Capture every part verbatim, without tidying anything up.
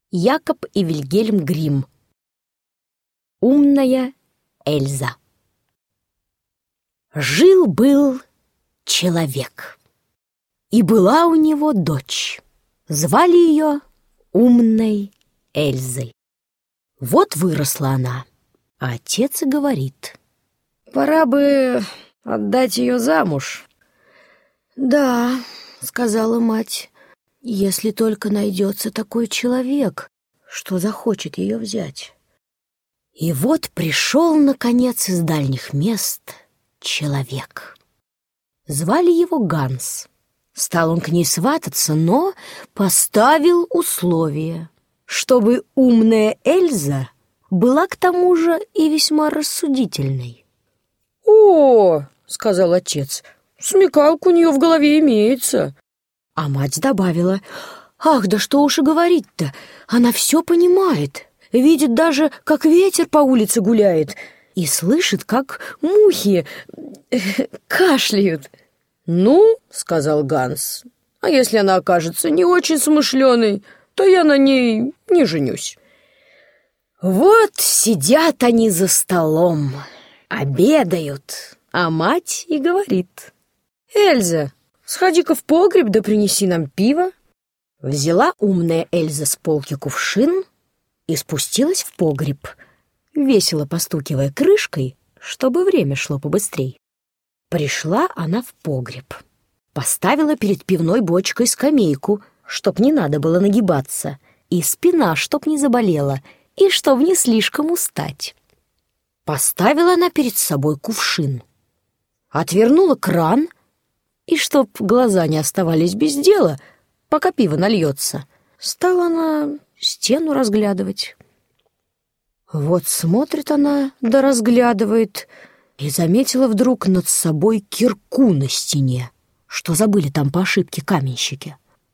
Якоб и Вильгельм Гримм. Умная Эльза. Жил-был человек, и была у него дочь. Звали ее Умной Эльзой. Вот выросла она, а отец и говорит: «Пора бы отдать ее замуж». «Да, — сказала мать, — если только найдется такой человек, что захочет ее взять». И вот пришел, наконец, из дальних мест человек. Звали его Ганс. Стал он к ней свататься, но поставил условие, чтобы умная Эльза была к тому же и весьма рассудительной. «О, — сказал отец, — смекалка у нее в голове имеется». А мать добавила: «Ах, да что уж и говорить-то, она все понимает, видит даже, как ветер по улице гуляет, и слышит, как мухи кашляют». «Ну, — сказал Ганс, — а если она окажется не очень смышленой, то я на ней не женюсь». Вот сидят они за столом, обедают, а мать и говорит: «Эльза, сходи-ка в погреб да принеси нам пиво». Взяла умная Эльза с полки кувшин и спустилась в погреб, весело постукивая крышкой, чтобы время шло побыстрей. Пришла она в погреб, поставила перед пивной бочкой скамейку, чтоб не надо было нагибаться, и спина чтоб не заболела, и чтоб не слишком устать. Поставила она перед собой кувшин, отвернула кран, и чтоб глаза не оставались без дела, пока пиво нальется, стала она стену разглядывать. Вот смотрит она да разглядывает, и заметила вдруг над собой кирку на стене, что забыли там по ошибке каменщики.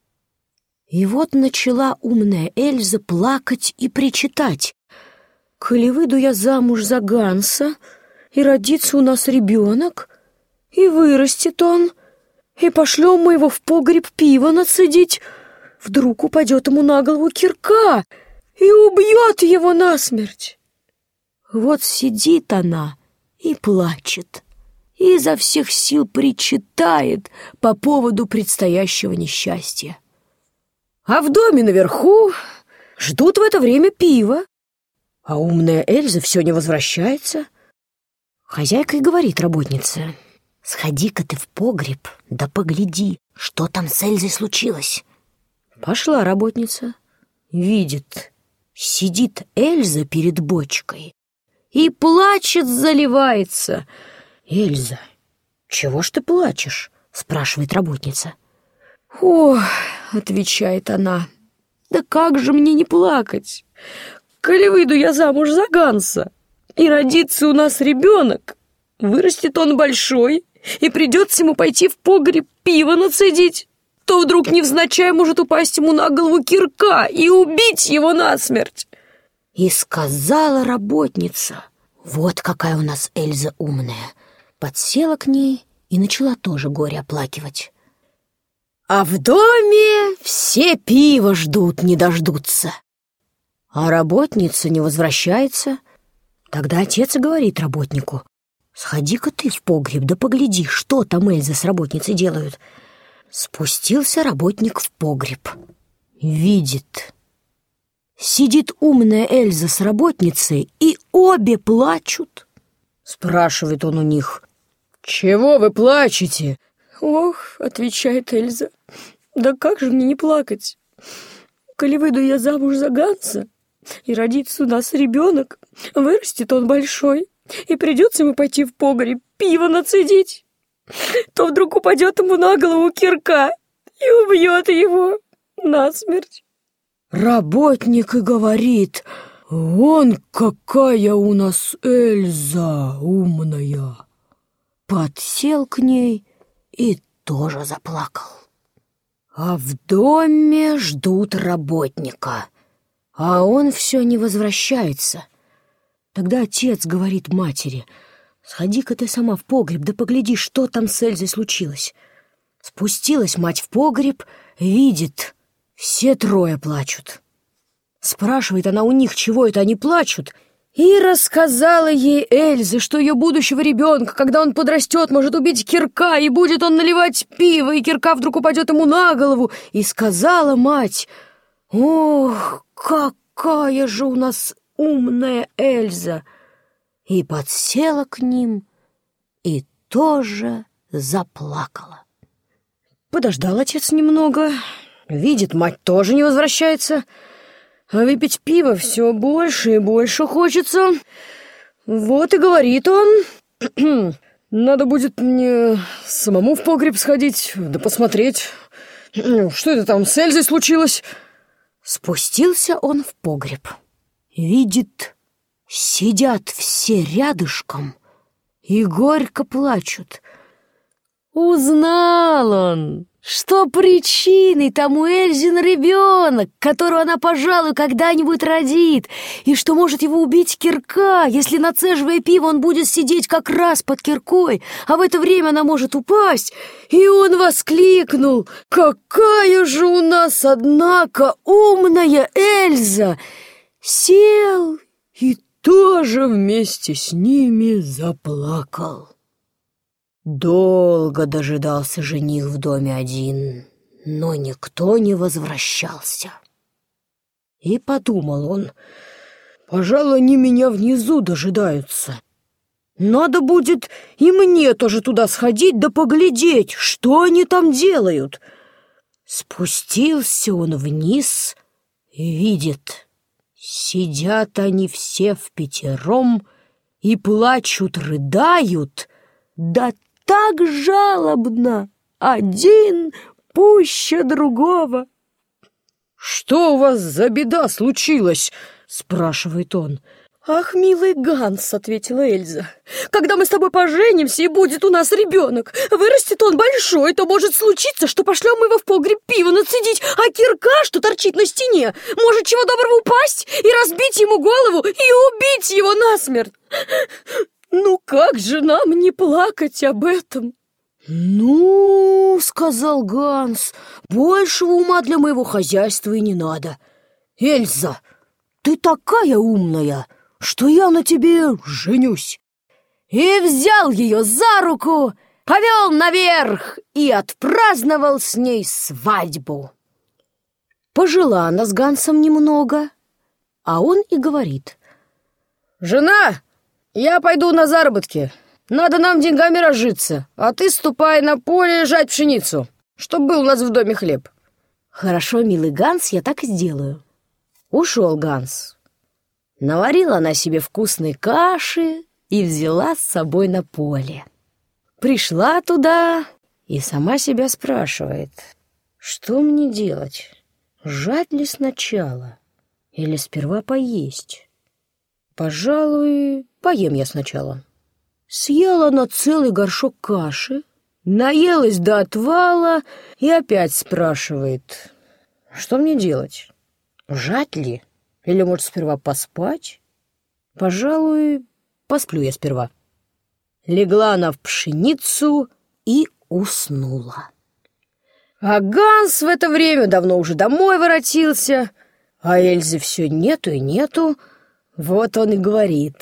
И вот начала умная Эльза плакать и причитать: «Коли выйду я замуж за Ганса, и родится у нас ребенок, и вырастет он, и пошлем мы его в погреб пиво нацедить, вдруг упадет ему на голову кирка и убьет его насмерть». Вот сидит она и плачет, и изо всех сил причитает по поводу предстоящего несчастья. А в доме наверху ждут в это время пива, а умная Эльза все не возвращается. Хозяйка и говорит работнице: «Сходи-ка ты в погреб, да погляди, что там с Эльзой случилось». Пошла работница, видит, сидит Эльза перед бочкой и плачет, заливается. «Эльза, чего ж ты плачешь?» — спрашивает работница. «О, — отвечает она, — да как же мне не плакать, коли выйду я замуж за Ганса, и родится у нас ребенок, вырастет он большой, и придется ему пойти в погреб пиво нацедить, то вдруг невзначай может упасть ему на голову кирка и убить его насмерть». И сказала работница: «Вот какая у нас Эльза умная». Подсела к ней и начала тоже горе оплакивать. А в доме все пиво ждут, не дождутся. А работница не возвращается. Тогда отец и говорит работнику: «Сходи-ка ты в погреб, да погляди, что там Эльза с работницей делают». Спустился работник в погреб. Видит, сидит умная Эльза с работницей, и обе плачут. Спрашивает он у них: «Чего вы плачете?» «Ох, — отвечает Эльза, — да как же мне не плакать? Коли выйду я замуж за Ганса, и родится у нас ребенок, вырастет он большой, и придется ему пойти в погреб пиво нацедить, то вдруг упадет ему на голову кирка и убьет его насмерть». Работник и говорит: «Вон какая у нас Эльза умная!» Подсел к ней и тоже заплакал. А в доме ждут работника, а он все не возвращается. Тогда отец говорит матери: «Сходи-ка ты сама в погреб, да погляди, что там с Эльзой случилось». Спустилась мать в погреб, видит, все трое плачут. Спрашивает она у них, чего это они плачут, и рассказала ей Эльза, что ее будущего ребенка, когда он подрастет, может убить Кирка, и будет он наливать пиво, и Кирка вдруг упадет ему на голову. И сказала мать: «Ох, какая же у нас умная Эльза!» И подсела к ним, и тоже заплакала. Подождал отец немного, видит, мать тоже не возвращается, а выпить пиво все больше и больше хочется. Вот и говорит он: «Надо будет мне самому в погреб сходить, да посмотреть, что это там с Эльзой случилось». Спустился он в погреб. Видит, сидят все рядышком и горько плачут. Узнал он, что причиной тому Эльзин ребенок, которого она, пожалуй, когда-нибудь родит, и что может его убить Кирка, если, нацеживая пиво, он будет сидеть как раз под киркой, а в это время она может упасть. И он воскликнул: «Какая же у нас, однако, умная Эльза!» Сел и тоже вместе с ними заплакал. Долго дожидался жених в доме один, но никто не возвращался. И подумал он: «Пожалуй, они меня внизу дожидаются. Надо будет и мне тоже туда сходить да поглядеть, что они там делают». Спустился он вниз и видит, сидят они все впятером и плачут, рыдают, да так жалобно, один пуще другого. «Что у вас за беда случилась?» — спрашивает он. «Ах, милый Ганс, — ответила Эльза, — когда мы с тобой поженимся и будет у нас ребенок, вырастет он большой, то может случиться, что пошлем его в погреб пиво нацедить, а Кирка, что торчит на стене, может чего доброго упасть и разбить ему голову и убить его насмерть. Ну как же нам не плакать об этом?» «Ну, — сказал Ганс, — большего ума для моего хозяйства и не надо. Эльза, ты такая умная, что я на тебе женюсь». И взял ее за руку, повел наверх и отпраздновал с ней свадьбу. Пожила она с Гансом немного, а он и говорит: «Жена, я пойду на заработки. Надо нам деньгами разжиться, а ты ступай на поле жать пшеницу, чтоб был у нас в доме хлеб». «Хорошо, милый Ганс, я так и сделаю». Ушел Ганс. Наварила она себе вкусной каши и взяла с собой на поле. Пришла туда и сама себя спрашивает: что мне делать? Жать ли сначала или сперва поесть? Пожалуй, поем я сначала. Съела она целый горшок каши, наелась до отвала и опять спрашивает: что мне делать? Жать ли? Или, может, сперва поспать? Пожалуй, посплю я сперва. Легла она в пшеницу и уснула. А Ганс в это время давно уже домой воротился, а Эльзы все нету и нету. Вот он и говорит: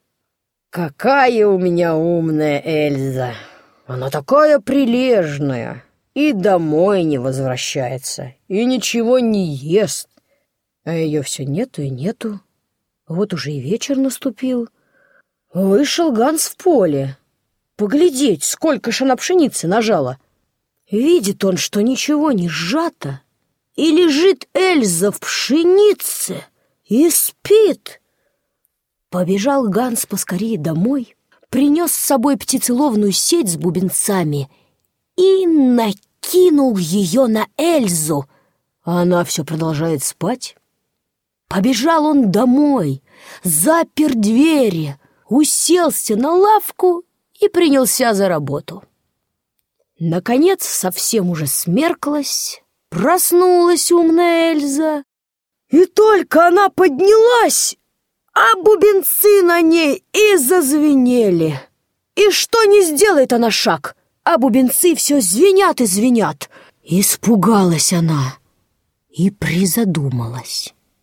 «Какая у меня умная Эльза! Она такая прилежная, и домой не возвращается, и ничего не ест. А ее все нету и нету. Вот уже и вечер наступил. Вышел Ганс в поле поглядеть, сколько ж она пшеницы нажала. Видит он, что ничего не сжато, и лежит Эльза в пшенице и спит. Побежал Ганс поскорее домой, принес с собой птицеловную сеть с бубенцами и накинул ее на Эльзу, а она все продолжает спать. Побежал он домой, запер двери, уселся на лавку и принялся за работу. Наконец, совсем уже смерклась, проснулась умная Эльза, и только она поднялась, а бубенцы на ней и зазвенели. И что не сделает она шаг, а бубенцы все звенят и звенят. Испугалась она и призадумалась.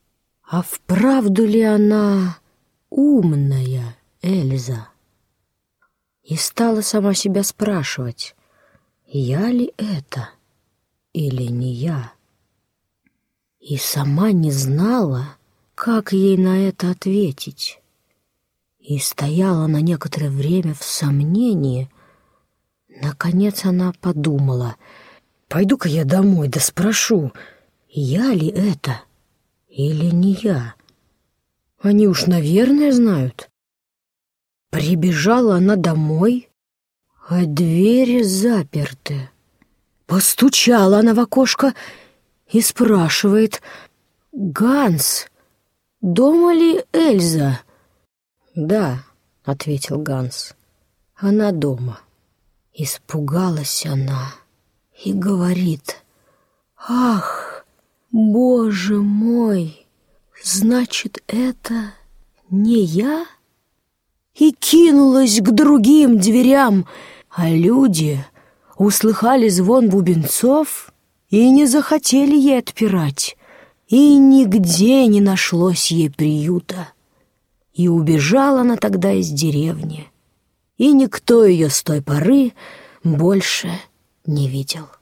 А вправду ли она умная, Эльза? И стала сама себя спрашивать, я ли это или не я? И сама не знала, как ей на это ответить. И стояла на некоторое время в сомнении. Наконец она подумала, пойду-ка я домой, да спрошу, я ли это или не я? Они уж, наверное, знают. Прибежала она домой, а двери заперты. Постучала она в окошко и спрашивает, «Ганс, дома ли Эльза?» «Да», — ответил Ганс, — «она дома». Испугалась она и говорит, «Ах, Боже мой, значит, это не я?» И кинулась к другим дверям, а люди услыхали звон бубенцов и не захотели ей отпирать, и нигде не нашлось ей приюта. И убежала она тогда из деревни, и никто ее с той поры больше не видел.